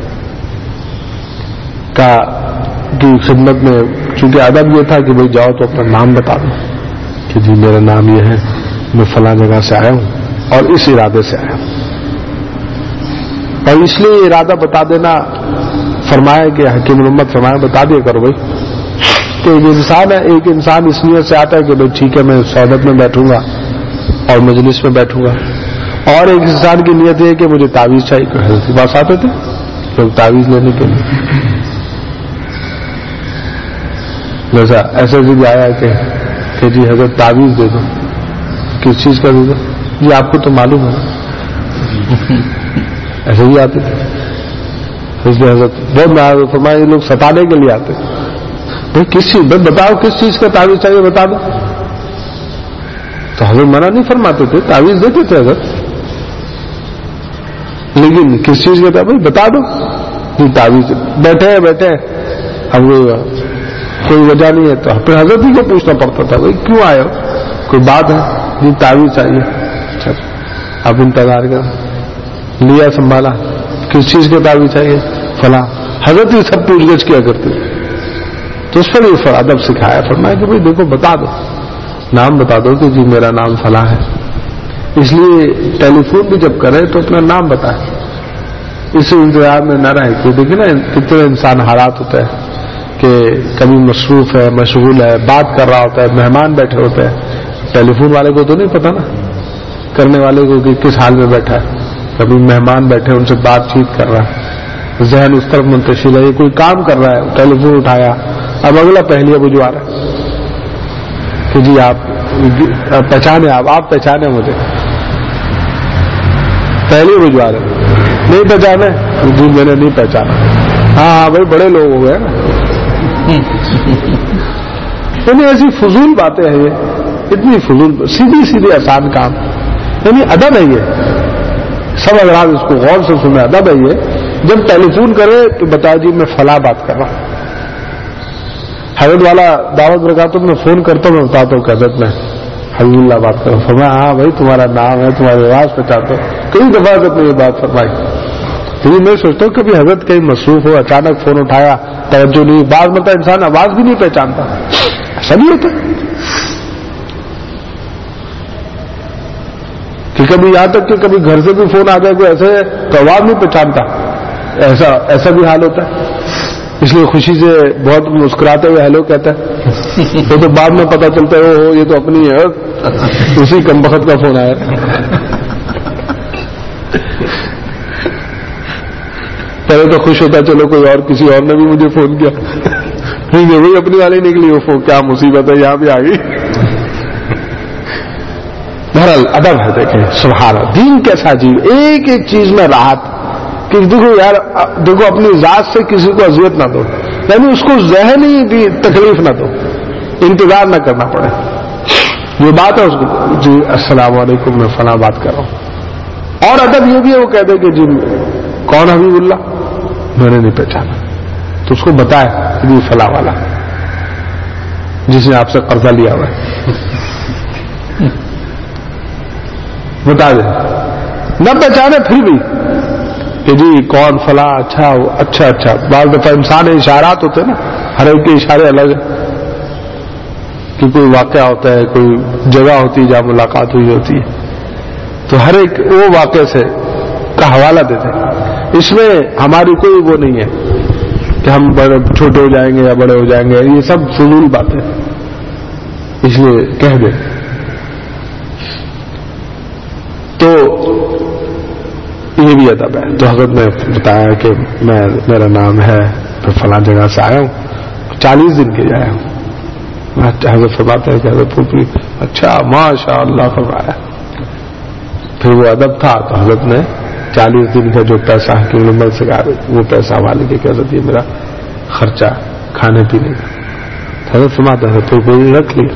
کی خدمت میں چونکہ ادب یہ تھا کہ بھائی جاؤ تو اپنا نام بتا دو کہ جی میرا نام یہ ہے, میں فلاں جگہ سے آیا ہوں اور اس ارادے سے آیا ہوں. اور اس لیے ارادہ بتا دینا فرمایا کہ حکیم الامت فرمایا بتا دیا کرو بھائی کہ ایک انسان اس نیت سے آتا ہے کہ بھائی ٹھیک ہے میں صحبت میں بیٹھوں گا اور مجلس میں بیٹھوں گا, اور ایک انسان کی نیت یہ کہ مجھے تعویذ چاہیے. حضرت کے پاس آتے تھے لوگ تعویذ لینے کے لیے. جیسا ایسے بھی آیا کہ جی حضرت تعویذ دے دو. کس چیز کا دے دو؟ جی آپ کو تو معلوم ہے. ایسے ہی آتے تھے. اس لیے حضرت بہت فرمایا یہ لوگ ستانے کے لیے آتے. بھائی کس چیز بتاؤ کس چیز کا تعویذ چاہیے بتا دو. تو حضرت منع نہیں فرماتے تھے, تعویذ دیتے تھے حضرت, لیکن کس چیز کا تھا بھائی بتا دو. جی تعویذ بیٹھے ہم کوئی وجہ نہیں ہے. تو پھر حضرت ہی کو پوچھنا پڑتا تھا بھائی کیوں آئے ہو, کوئی بات ہے؟ جی تعویذ چاہیے. اچھا اب انتظار کر لیا, سنبھالا, کس چیز کا تعویذ چاہیے؟ فلاں. حضرت ہی سب پوچھ گچھ کیا کرتے تھے. تو اس پر یہ ادب سکھایا, فرمایا کہ بھائی دیکھو بتا دو, نام بتا دو کہ جی میرا نام فلاں ہے. اس لیے ٹیلی فون بھی جب کرے تو اپنا نام بتائے, اس انتظار میں نہ رہے. کہ دیکھیں نا کتنے انسان حالات ہوتے ہیں کہ کبھی مصروف ہے, مشغول ہے, بات کر رہا ہوتا ہے, مہمان بیٹھے ہوتے ہیں. ٹیلی فون والے کو تو نہیں پتا نا, کرنے والے کو کہ کس حال میں بیٹھا ہے. کبھی مہمان بیٹھے ان سے بات چیت کر رہا ہے, ذہن اس طرف منتشر ہے, یہ کوئی کام کر رہا ہے, ٹیلی فون اٹھایا, اب اگلا پہلے بجوا رہا ہے کہ جی آپ پہچانے, آپ پہچانے مجھے, پہلے بجوا رہے. نہیں پہچانے؟ جی میں نے نہیں پہچانا. ہاں بھائی بڑے لوگ ہو گئے نا. یعنی ایسی فضول باتیں ہیں یہ, اتنی فضول, سیدھی آسان کام. یعنی ادب ہے یہ, سب اگر اس کو غور سے سنیں ادب ہے یہ. جب ٹیلی فون کرے تو بتا جی میں فلاں بات کر رہا ہوں. حضرت والا دعوت برکاتوں میں فون کرتا ہوں, میں بتاتا ہوں کہ حضرت میں حبیب اللہ بات کروں. فرمایا ہاں بھائی تمہارا نام ہے, تمہاری آواز پہچانتا ہوں. کئی دفعہ حضرت نے یہ بات فرمائی. لیکن میں سوچتا ہوں کبھی حضرت کہیں مصروف ہو, اچانک فون اٹھایا, توجہ نہیں. بعض مرتبہ انسان آواز بھی نہیں پہچانتا, ایسا نہیں ہوتا کہ کبھی یہاں تک کہ کبھی گھر سے بھی فون آ جائے کوئی ایسے تو آواز نہیں پہچانتا. ایسا بھی حال ہوتا ہے. اس لیے خوشی سے بہت مسکراتے ہوئے ہیلو کہتا ہے, وہ تو بعد میں پتا چلتا ہے وہ یہ تو اپنی ہے, اسی کم بخت کا فون آیا. پہلے تو خوش ہوتا چلو کوئی اور کسی اور نے بھی مجھے فون کیا, نہیں وہی اپنی والی نکلی, وہ فون کیا مصیبت ہے یہاں بھی آ گئی. بہرحال ادب ہے. دیکھیں سبحان اللہ, دین کیسا عجیب, ایک ایک چیز میں راحت. کہ دیکھو یار, دیکھو اپنی ذات سے کسی کو اذیت نہ دو, یعنی اس کو ذہنی بھی تکلیف نہ دو, انتظار نہ کرنا پڑے. یہ بات ہے اس کو جی السلام علیکم میں فلاں بات کر رہا ہوں. اور ادب یہ بھی ہے وہ کہتے کہ جی کون حبیب اللہ؟ میں نے نہیں پہچانا. تو اس کو بتایا کہ یہ فلاں والا جس نے آپ سے قرضہ لیا ہوا ہے. بتا دیں. نہ پہچانے پھر بھی کہ جی کون فلاں. اچھا بعض دفعہ انسان اشارات ہوتے ہیں نا, ہر ایک کے اشارے الگ ہیں. کہ کوئی واقعہ ہوتا ہے, کوئی جگہ ہوتی ہے جہاں ملاقات ہوئی ہوتی ہے, تو ہر ایک وہ واقعے سے کا حوالہ دیتے ہیں. اس میں ہماری کوئی وہ نہیں ہے کہ ہم بڑے چھوٹے ہو جائیں گے یا بڑے ہو جائیں گے, یہ سب فضول باتیں, اس لیے کہہ دیں. تو یہ بھی ادب ہے. تو حضرت نے بتایا کہ میرا نام ہے, پھر فلاں جگہ سے آیا ہوں, 40 دن کے آیا ہوں. حضرت فرماتے ہیں کہ حضرت پھوپھی اچھا ماشاء اللہ فرمایا. پھر وہ ادب تھا تو حضرت نے 40 دن کا جو پیسہ حکیم الامت سے کہا وہ پیسہ حوالے کے کہ حضرت یہ میرا خرچہ کھانے پینے کا. حضرت فرماتے ہیں پھوپھی رکھ لیا.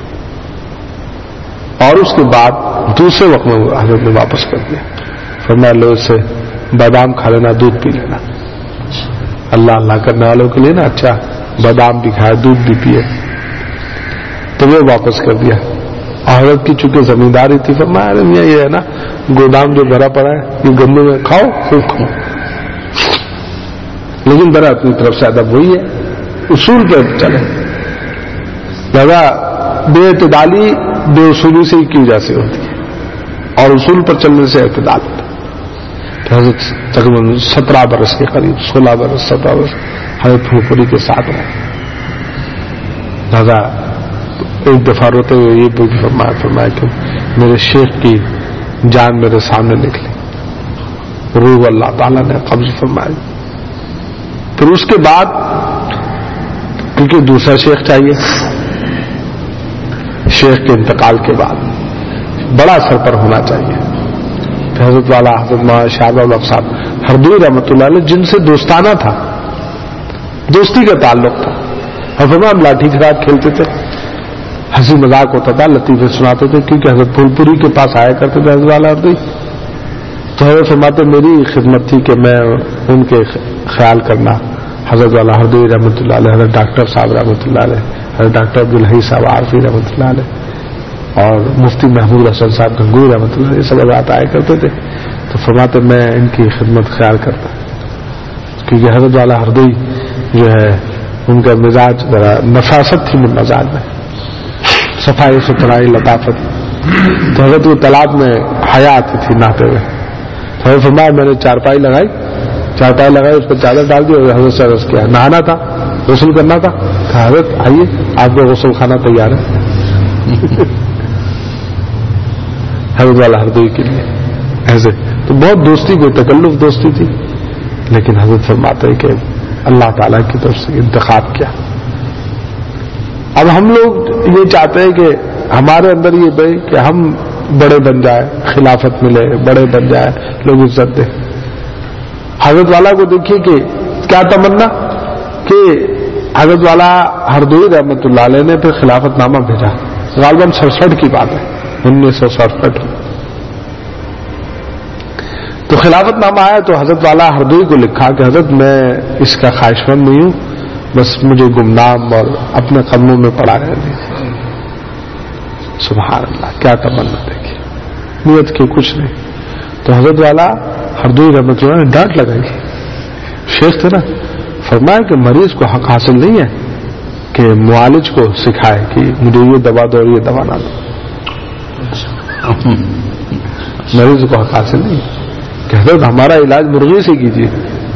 اور اس کے بعد دوسرے وقت میں حضرت نے واپس کر دیا. فرمایا لو سے بادام کھا لینا, دودھ پی لینا. اللہ کرنے والوں کے لیے نا اچھا بادام بھی کھائے, دودھ بھی پیے. تو وہ واپس کر دیا. حضرت کی چونکہ زمینداری تھی, فرمایا یہ ہے نا گودام جو بھرا پڑا ہے یہ گندم میں کھاؤ, خوب کھاؤ, لیکن ذرا اپنی طرف سے ادب وہی ہے, اصول پہ چلے. لہذا بے اعتدالی بے اصولی سے ہی کی وجہ سے ہوتی ہے, اور اصول پر چلنے سے اعتدال ہوتا ہے. حضرت تقریباً 17 برس کے قریب 16 برس 17 برس حضرت پھوپھری کے ساتھ رہے. لہذا ایک دفعہ روتے ہوئے یہ فرمایا کہ میرے شیخ کی جان میرے سامنے نکلی, روح اللہ تعالیٰ نے قبض فرمائی. پھر اس کے بعد کیونکہ دوسرا شیخ چاہیے, شیخ کے انتقال کے بعد بڑا سرپر ہونا چاہیے. حضرت والا حضرت شاہ الحق صاحب ہردوئی رحمۃ اللہ علیہ جن سے دوستانہ تھا, دوستی کا تعلق تھا, اور فرمایا ہم لاٹھی کے ساتھ کھیلتے تھے, ہنسی مذاق ہوتا تھا, لطیفے سناتے تھے, کیونکہ حضرت پھول پوری کے پاس آیا کرتے تھے حضرت والا ہردوئی. تو حضرت فرماتے میری خدمت تھی کہ میں ان کے خیال کرنا. حضرت والا ہردوئی رحمۃ اللہ علیہ, حضرت ڈاکٹر صاحب رحمۃ اللہ علیہ, حضرت ڈاکٹر عبدالحی صاحب عارفی رحمۃ اللہ علیہ, اور مفتی محمود حسن صاحب گنگوئی رحمۃ اللہ علیہ, یہ سب حضرات آیا کرتے تھے. تو فرماتے میں ان کی خدمت خیال کرتا, کیونکہ حضرت والا ہردوئی جو ہے ان کا مزاج ذرا نفاست تھی مزاج میں, صفائی ستھرائی لطافت. تو حضرت وہ تالاب میں حیا آتی تھی نہاتے ہوئے. تو حضرت فرمایا میں نے چارپائی لگائی, اس پر چادر ڈال دی, اور حضرت سے عرض کیا نہانا تھا, غسل کرنا تھا. کہا حضرت آئیے آپ کو غسل خانہ تیار ہے. حضرت والا ہردوئی کے لیے ایسے تو بہت دوستی, کوئی تکلف دوستی تھی, لیکن حضرت فرماتے کہ اللہ تعالیٰ کی طرف سے انتخاب کیا. اب ہم لوگ یہ چاہتے ہیں کہ ہمارے اندر یہ بھائی کہ ہم بڑے بن جائیں, خلافت ملے, بڑے بن جائیں, لوگ عزت دیں. حضرت والا کو دیکھیے کہ کیا تمنا کہ حضرت والا ہردوئی رحمۃ اللہ علیہ نے پھر خلافت نامہ بھیجا. غالباً 67 کی بات ہے, 1967. تو خلافت نامہ آیا تو حضرت والا ہردوئی کو لکھا کہ حضرت میں اس کا خواہش مند نہیں ہوں, بس مجھے گمنام اور اپنے قدموں میں پڑا رہنے دیجیے. سبحان اللہ, کیا تمنا دیکھیے, نیت کی کچھ نہیں. تو حضرت والا ہردوئی رحمۃ اللہ نے ڈانٹ لگائی, شیخ تھے نا, فرمایا کہ مریض کو حق حاصل نہیں ہے کہ معالج کو سکھائے کہ مجھے یہ دوا دو اور یہ دوا نہ دو. مریض کو حق حاصل نہیں کہ حضرت ہمارا علاج مرغی سے کیجیے,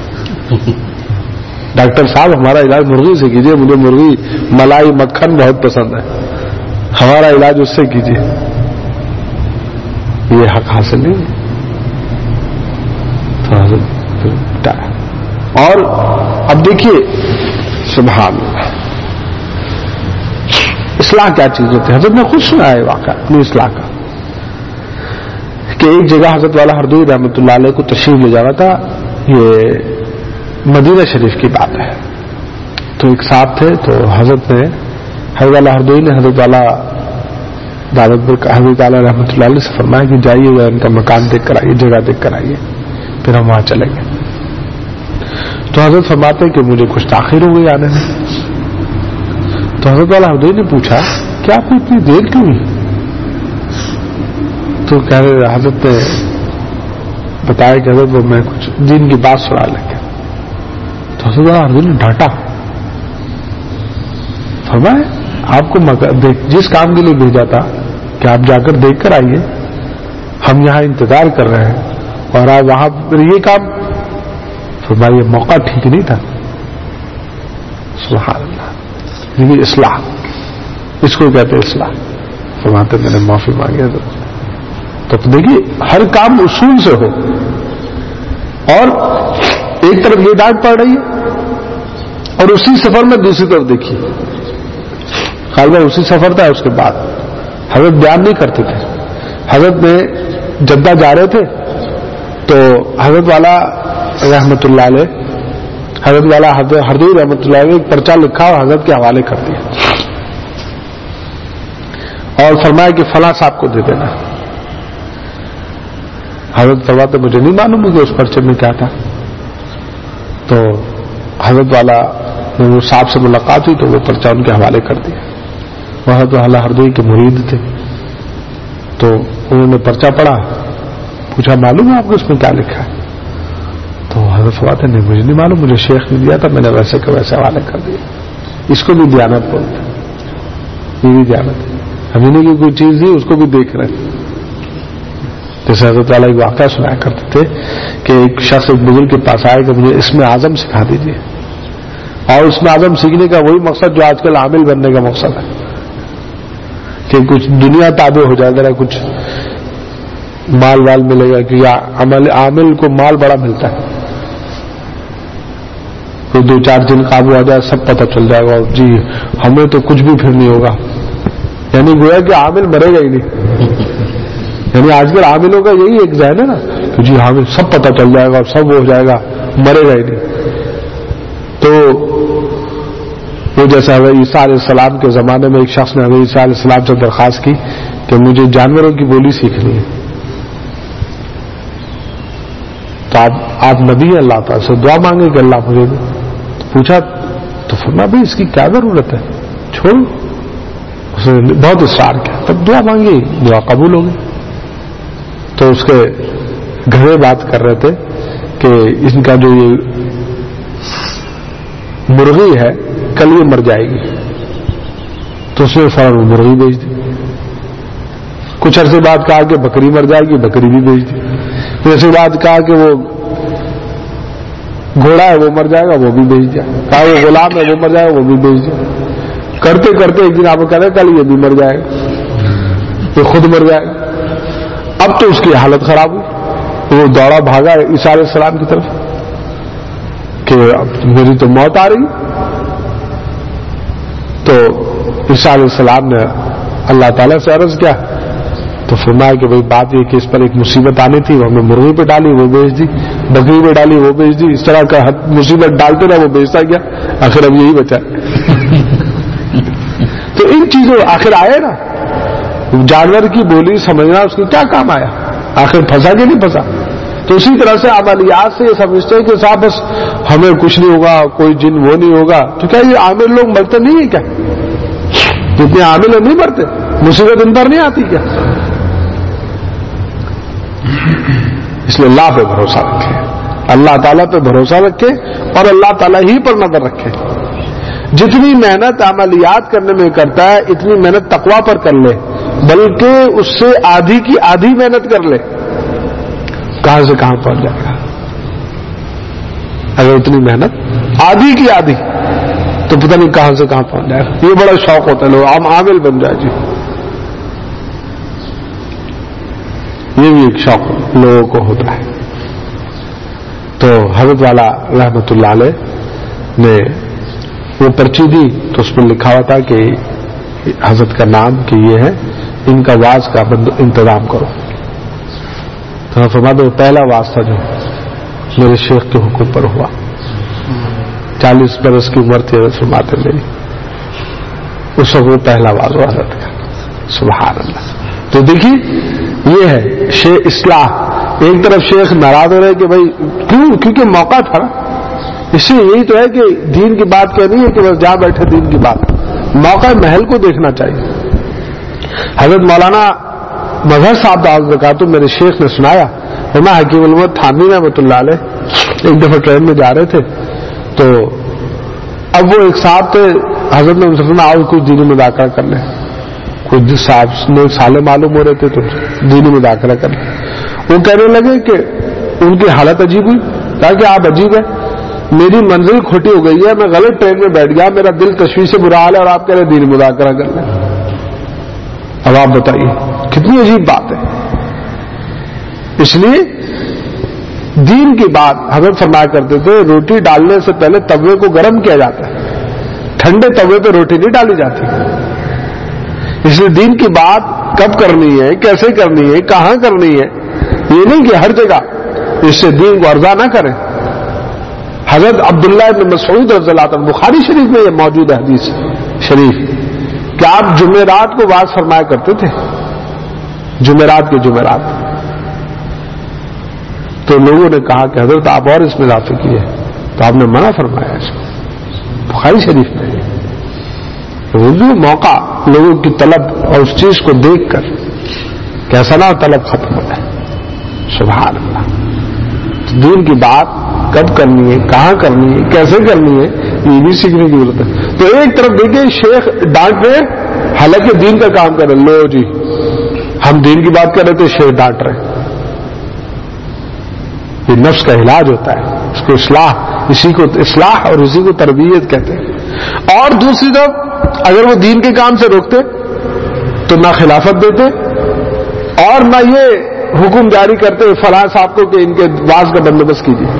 ڈاکٹر صاحب ہمارا علاج مرغی سے کیجیے, مجھے مرغی ملائی مکھن بہت پسند ہے, ہمارا علاج اس سے کیجیے. یہ حق حاصل نہیں ہے. تو حضرت اور اب دیکھیے سبحان اللہ, اصلاح کیا چیز ہوتی ہے. حضرت نے خود سنا ہے واقعہ اپنی اصلاح کا کہ ایک جگہ حضرت والا ہردوئی رحمۃ اللہ علیہ کو تشریف لے جانا تھا. یہ مدینہ شریف کی بات ہے. تو ایک صاحب تھے, تو حضرت والا ہردوئی نے حضرت والا حضرت والا رحمۃ اللہ علیہ سے فرمایا کہ جائیے ان کا مکان دیکھ کر آئیے, جگہ دیکھ کر آئیے, پھر ہم وہاں چلیں گے. تو حضرت فرماتے کہ مجھے کچھ تاخیر ہو گئی آنے میں. تو حضرت والا حضرت نے پوچھا کہ آپ کو اتنی دیر کیوں ہوئی؟ تو کہہ رہے حضرت نے بتایا کہ حضرت وہ میں کچھ دین کی بات سنا لگا. تو حضرت والا حضرت نے ڈانٹا. فرمایا آپ کو جس کام کے لیے بھیجا تھا کہ آپ جا کر دیکھ کر آئیے، ہم یہاں انتظار کر رہے ہیں اور آپ وہاں پر یہ کام. فرمایا یہ موقع ٹھیک نہیں تھا. سبحان اللہ. یہ اصلاح، اس کو کہتے ہیں اصلاح. فرماتے میں نے معافی مانگی. تو دیکھیے ہر کام اصول سے ہو. اور ایک طرف یہ ڈانٹ پڑ رہی ہے اور اسی سفر میں دوسری طرف دیکھیے غالبا اسی سفر تھا. اس کے بعد حضرت بیان نہیں کرتے تھے. حضرت نے جدہ جا رہے تھے تو حضرت والا رحمت اللہ علیہ، حضرت والا ہردوئی رحمت اللہ علیہ ایک پرچہ لکھا اور حضرت کے حوالے کر دیا اور فرمایا کہ فلاں صاحب کو دے دینا. حضرت فرماتے مجھے نہیں معلوم کہ اس پرچے میں کیا تھا. تو حضرت والا وہ صاحب سے ملاقات ہوئی تو وہ پرچہ ان کے حوالے کر دیا. وہ حضرت والا ہردوئی کے مرید تھے تو انہوں نے پرچہ پڑھا. پوچھا معلوم ہے آپ کو اس میں کیا لکھا ہے؟ تو حضرت فرماتے نہیں مجھے نہیں معلوم، مجھے شیخ نے دیا تھا، میں نے ویسے کا ویسے حوالے کر دیا. اس کو بھی دیانت بولتے ہیں. یہ بھی دیانت ہے. ہمیں نے کی کوئی چیز دی اس کو بھی دیکھ رہے ہیں. جیسے حضرت والا ایک واقعہ سنایا کرتے تھے کہ ایک شخص ایک بزرگ کے پاس آئے کہ مجھے اسم اعظم سکھا دیجیے. اور اسم اعظم سیکھنے کا وہی مقصد جو آج کل عامل بننے کا مقصد ہے کہ کچھ دنیا تابع ہو جائے، ذرا کچھ مال وال ملے گا. کہ عامل کو مال بڑا ملتا ہے. کوئی 2-4 دن قابو آ جائے سب پتہ چل جائے گا. جی ہمیں تو کچھ بھی پھر نہیں ہوگا. یعنی گویا کہ عامل مرے گا ہی نہیں. یعنی آج کل عاملوں کا یہی ایک ذہن ہے نا کہ جی عامل سب پتہ چل جائے گا اور سب ہو جائے گا، مرے گا ہی نہیں. تو وہ جیسا حضرت عیسیٰ علیہ السلام کے زمانے میں ایک شخص نے حضرت عیسیٰ علیہ السلام سے درخواست کی کہ مجھے جانوروں کی بولی سیکھنی ہے. تو آپ نبی ہیں، اللہ تعالیٰ سے دعا مانگے کہ اللہ مجھے دے. پوچھا تو فرمایا بھائی اس کی کیا ضرورت ہے، چھوڑ. اس نے بہت اصرار کیا، تب دعا مانگی، دعا قبول ہو گئی. تو اس کے گھر بات کر رہے تھے کہ ان کا جو یہ مرغی ہے کل یہ مر جائے گی. تو اس نے فوراً مرغی بیچ دی. کچھ عرصے بعد کہا کہ بکری مر جائے گی، بکری بھی بیچ دی. پھر اس کے بعد کہا کہ وہ گھوڑا ہے وہ مر جائے گا، وہ بھی بیچ دیا. کہا وہ غلام ہے وہ مر جائے گا، وہ بھی بیچ دیا. کرتے کرتے ایک دن آپ کو کہہ رہے کل یہ بھی مر جائے گا، یہ خود مر جائے گا. اب تو اس کی حالت خراب ہوئی. وہ دوڑا بھاگا عیسیٰ علیہ السلام کی طرف کہ اب میری تو موت آ رہی. تو عیسیٰ علیہ السلام نے اللہ تعالیٰ سے عرض کیا تو فرمایا کہ بھائی بات یہ کہ اس پر ایک مصیبت آنی تھی، وہ ہم نے مرغی پہ ڈالی وہ بیچ دی، بکری پہ ڈالی وہ بیچ دی. اس طرح کا مصیبت ڈالتے رہا وہ بیچتا گیا، آخر اب یہی بچا. تو ان چیزوں آخر آئے نا. جانور کی بولی سمجھنا اس کو کیا کام آیا، آخر پھنسا کہ نہیں پھنسا. تو اسی طرح سے عملیات سے یہ سمجھتے ہیں کہ صاحب بس ہمیں کچھ نہیں ہوگا، کوئی جن وہ نہیں ہوگا. تو کیا یہ عامل لوگ مرتے نہیں ہیں کیا؟ جتنے عامل نہیں مرتے، مصیبت ان پر نہیں آتی کیا؟ اس لیے اللہ پہ بھروسہ رکھیں، اللہ تعالیٰ پہ بھروسہ رکھیں اور اللہ تعالیٰ ہی پر نظر رکھیں. جتنی محنت عملیات کرنے میں کرتا ہے اتنی محنت تقویٰ پر کر لے، بلکہ اس سے آدھی کی آدھی محنت کر لے. کہاں سے کہاں پہنچ جائے گا اگر اتنی محنت آدھی کی آدھی، تو پتہ نہیں کہاں سے کہاں پہنچ جائے گا. یہ بڑا شوق ہوتا ہے لوگ عامل بن جائے. جی یہ بھی ایک شوق لوگوں کو ہوتا ہے. تو حضرت والا رحمت اللہ علیہ نے وہ پرچی دی تو اس میں لکھا ہوا تھا کہ حضرت کا نام کہ یہ ہے، ان کا واز کا انتظام کرو. تو فرماتے پہلا واز تھا جو میرے شیخ کے حکم پر ہوا. 40 برس کی عمر تھی حضرت فرماتے میری، اس وقت وہ پہلا واز ہوا حضرت کا. سبحان اللہ. تو دیکھیے یہ ہے شیخ اصلاح. ایک طرف شیخ ناراض ہو رہے کہ بھائی کیوں، کیونکہ موقع تھا. اس لیے یہی تو ہے کہ دین کی بات کیا نہیں ہے کہ بس جہاں بیٹھے دین کی بات، موقع محل کو دیکھنا چاہیے. حضرت مولانا مظہر صاحب دعوت برکاتہ میرے شیخ نے سنایا، میں حکیم الامت تھانوی رحمۃ اللہ علیہ ایک دفعہ ٹرین میں جا رہے تھے، تو اب وہ ایک صاحب تھے، حضرت نے ان سے فرمایا آؤ کچھ دینی مذاکرہ کر لیں. کچھ صاحب سالے معلوم ہو رہے تھے تو دینی مذاکرہ کر لیں. وہ کہنے لگے کہ ان کی حالت عجیب ہوئی، کہا کہ آپ عجیب ہے، میری منزل کھوٹی ہو گئی ہے، میں غلط ٹرین میں بیٹھ گیا، میرا دل تشویش سے برا حال ہے اور آپ کہہ رہے دینی مذاکرہ کر لیں. اب آپ بتائیے کتنی عجیب بات ہے. اس لیے دین کی بات حضرت فرمایا کرتے تھے روٹی ڈالنے سے پہلے توے کو گرم کیا جاتا ہے، ٹھنڈے توے پہ روٹی نہیں ڈالی جاتی. اس لیے دین کی بات کب کرنی ہے، کیسے کرنی ہے، کہاں کرنی ہے، یہ نہیں کہ ہر جگہ اس سے دین کو ارزا نہ کریں. حضرت عبداللہ بن مسعود رضی اللہ عنہ بخاری شریف میں یہ موجود ہے حدیث شریف کہ آپ جمعرات کو واعظ فرمایا کرتے تھے، جمعرات کے جمعرات. تو لوگوں نے کہا کہ حضرت آپ اور اس میں اضافے کیے، تو آپ نے منع فرمایا اس کو بخاری شریف میں. وہ موقع لوگوں کی طلب اور اس چیز کو دیکھ کر کیسا نہ طلب ختم ہو جائے. سبحان اللہ. دین کی بات کب کرنی ہے، کہاں کرنی ہے، کیسے کرنی ہے، یہ بھی سیکھنے کی ضرورت ہے. تو ایک طرف دیکھیں شیخ ڈانٹ رہے، حالانکہ دین کا کام کر رہے، لو جی ہم دین کی بات کر رہے تھے، شیخ ڈانٹ رہے. یہ نفس کا علاج ہوتا ہے، اس کو اصلاح، اسی کو اصلاح اور اسی کو تربیت کہتے ہیں. اور دوسری طرف اگر وہ دین کے کام سے روکتے تو نہ خلافت دیتے اور نہ یہ حکم جاری کرتے فلاں صاحب کو کہ ان کے واز کا بندوبست کیجیے.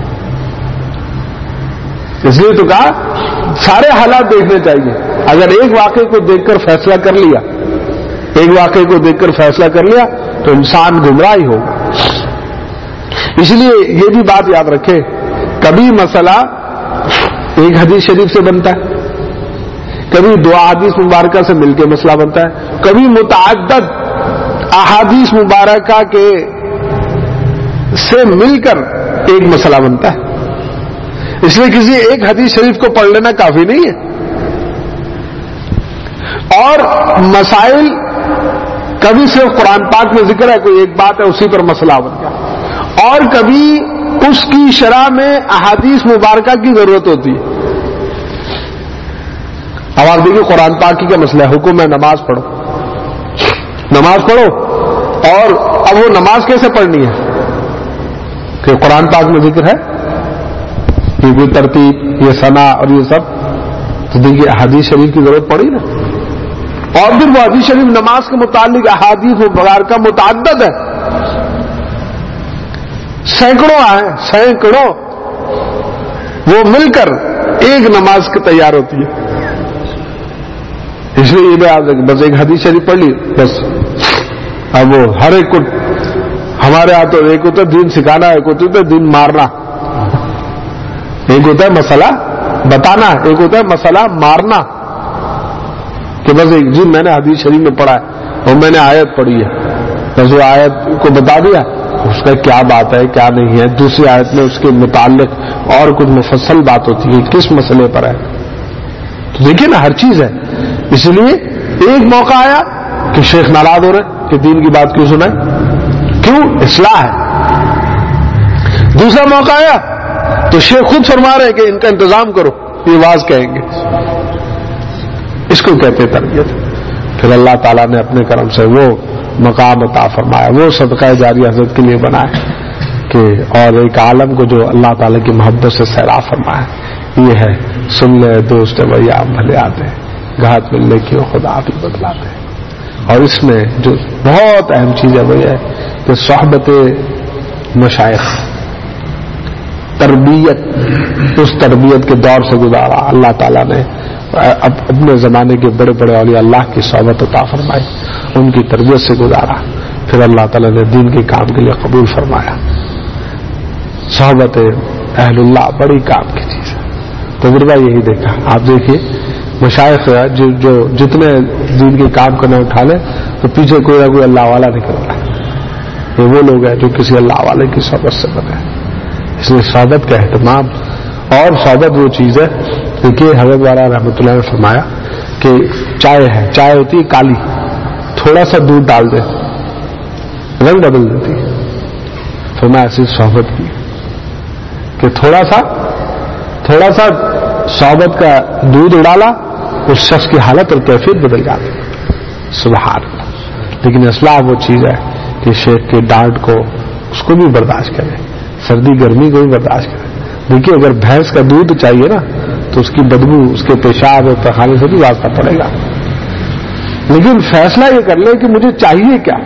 اس لیے تو کہا سارے حالات دیکھنے چاہیے. اگر ایک واقعے کو دیکھ کر فیصلہ کر لیا، ایک واقعے کو دیکھ کر فیصلہ کر لیا تو انسان گمراہ ہی ہوگا. اس لیے یہ بھی بات یاد رکھے، کبھی مسئلہ ایک حدیث شریف سے بنتا ہے، کبھی دو احادیث مبارکہ سے مل کے مسئلہ بنتا ہے، کبھی متعدد احادیث مبارکہ کے سے مل کر ایک مسئلہ بنتا ہے. اس لیے کسی ایک حدیث شریف کو پڑھ لینا کافی نہیں ہے. اور مسائل کبھی صرف قرآن پاک میں ذکر ہے، کوئی ایک بات ہے اسی پر مسئلہ بن گیا، اور کبھی اس کی شرح میں احادیث مبارکہ کی ضرورت ہوتی ہے. اب آپ دیکھیے قرآن پاک کی کیا مسئلہ ہے، حکم ہے نماز پڑھو، نماز پڑھو، اور اب وہ نماز کیسے پڑھنی ہے کہ قرآن پاک میں ذکر ہے، یہ کوئی ترتیب، یہ ثنا اور یہ سب، تو دیکھیے احادیث شریف کی ضرورت پڑی نا. اور پھر وہ حدیث شریف نماز کے متعلق احادیث مبارکہ متعدد ہے، سینکڑوں ہیں، سینکڑوں، وہ مل کر ایک نماز کی تیار ہوتی ہے. اس لیے یہ بات ہے کہ بس ایک حدیث شریف پڑھ لی بس. اب وہ ہر ایک کو ہمارے ہاں تو ایک ہوتا ہے دین سکھانا، ایک ہوتا ہے دین مارنا، ایک ہوتا ہے مسئلہ بتانا، ایک ہوتا ہے مسئلہ مارنا. کہ بس ایک جی میں نے حدیث شریف میں پڑھا ہے اور میں نے آیت پڑھی ہے، بس وہ آیت کو بتا دیا، اس کا کیا بات ہے کیا نہیں ہے، دوسری آیت میں اس کے متعلق اور کچھ مفصل بات ہوتی ہے کس مسئلے پر ہے. تو دیکھیے نا ہر چیز ہے. اس لیے ایک موقع آیا کہ شیخ ناراض ہو رہے کہ دین کی بات کیوں سنائیں، کیوں اصلاح ہے. دوسرا موقع آیا تو شیخ خود فرما رہے کہ ان کا انتظام کرو، یہ واز کہیں گے. اس کو کہتے تربیت. پھر اللہ تعالیٰ نے اپنے کرم سے وہ مقام عطا فرمایا، وہ صدقہ جاری حضرت کے لیے بنایا کہ اور ایک عالم کو جو اللہ تعالیٰ کی محبت سے سیراب فرمایا. یہ ہے سن لے دوست بھیا بھلے آتے، گھات ملنے کی خدا بھی بدلاتے. اور اس میں جو بہت اہم چیز ہے وہ یہ ہے کہ صحبت مشائخ، تربیت، اس تربیت کے دور سے گزارا. اللہ تعالیٰ نے اپنے زمانے کے بڑے بڑے اولیاء اللہ کی صحبت عطا فرمائی، ان کی تربیت سے گزارا. پھر اللہ تعالیٰ نے دین کے کام کے لیے قبول فرمایا. صحبت اہل اللہ بڑی کام کی چیز ہے. تجربہ یہی دیکھا. آپ دیکھیے مشائخ جو جتنے دین کے کام کرنا اٹھا لے تو پیچھے کوئی نہ کوئی اللہ والا نکلتا ہے. یہ وہ لوگ ہیں جو کسی اللہ والے کی صحبت سے بنے. اس لیے صحبت کا اہتمام اور صحبت وہ چیز ہے، دیکھیے حضرت والا رحمۃ اللہ نے فرمایا کہ چائے ہے، چائے ہوتی ہے کالی، تھوڑا سا دودھ ڈال دے رنگ بدل دیتی ہے. فرمایا ایسی صحبت کی کہ تھوڑا سا صحبت کا دودھ ڈالا، اس شخص کی حالت اور کیفیت بدل جاتی. سبحان اللہ. لیکن اصلاح وہ چیز ہے کہ شیخ کے ڈانٹ کو اس کو بھی برداشت کرے، سردی گرمی کو بھی برداشت کرے. دیکھیے اگر بھینس کا دودھ چاہیے نا تو اس کی بدبو، اس کے پیشاب اور پخانے سے بھی واسطہ پڑے گا. لیکن فیصلہ یہ کر لے کہ مجھے چاہیے کیا.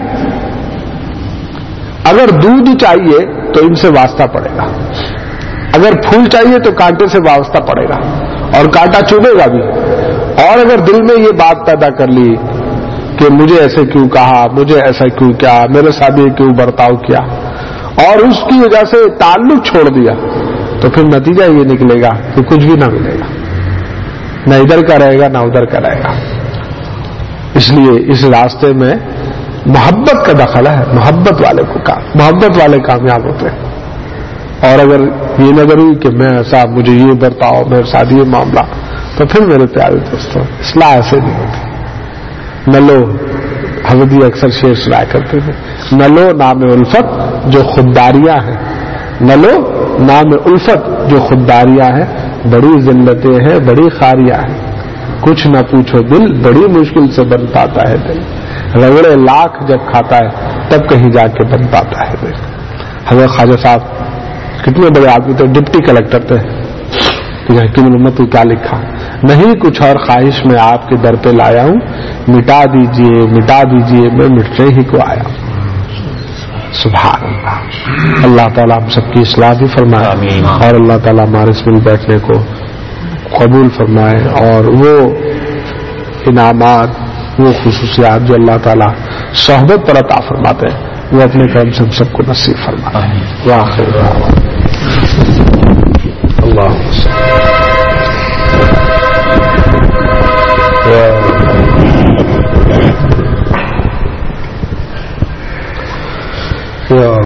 اگر دودھ چاہیے تو ان سے واسطہ پڑے گا، اگر پھول چاہیے تو کانٹے سے واسطہ پڑے گا اور کانٹا چبھے گا بھی. اور اگر دل میں یہ بات پیدا کر لی کہ مجھے ایسے کیوں کہا، مجھے ایسا کیوں کیا، میرے ساتھ یہ کیوں برتاؤ کیا، اور اس کی وجہ سے تعلق چھوڑ دیا، تو پھر نتیجہ یہ نکلے گا کہ کچھ بھی نہ ملے گا، نہ ادھر کا رہے گا نہ ادھر کا رہے گا. اس لیے اس راستے میں محبت کا دخل ہے. محبت والے کو محبت والے کامیاب ہوتے ہیں. اور اگر یہ نظر ہوئی کہ میں ایسا، مجھے یہ برتاؤ، میرے ساتھ یہ معاملہ، تو پھر میرے پیارے دوستوں اصلاح ایسے نہیں ہوتی. نہ لو، حضرت یہ اکثر شعر سنایا کرتے تھے، نہ لو نام الفت جو خودداریاں ہیں، نہ لو نام الفت جو خودداریاں ہیں، بڑی ذلتیں ہیں بڑی خاریاں ہیں، کچھ نہ پوچھو دل بڑی مشکل سے بن پاتا ہے دل، رگڑے لاکھ جب کھاتا ہے تب کہیں جا کے بن پاتا ہے دل. حضرت خواجہ صاحب کتنے بڑے آدمی تھے، ڈپٹی کلیکٹر تھے. حکیم الامت کو کیا لکھا، نہیں کچھ اور خواہش میں آپ کے در پہ لایا ہوں، مٹا دیجئے میں مٹنے ہی کو آیا ہوں. سبحان اللہ. اللہ تعالیٰ ہم سب کی اصلاح بھی فرمائے اور اللہ تعالیٰ ہمارے اس مل بیٹھنے کو قبول فرمائے، اور وہ انعامات، وہ خصوصیات جو اللہ تعالیٰ صحبت پر عطا فرماتے ہیں وہ اپنے کرم سے ہم سب کو نصیب فرمائے.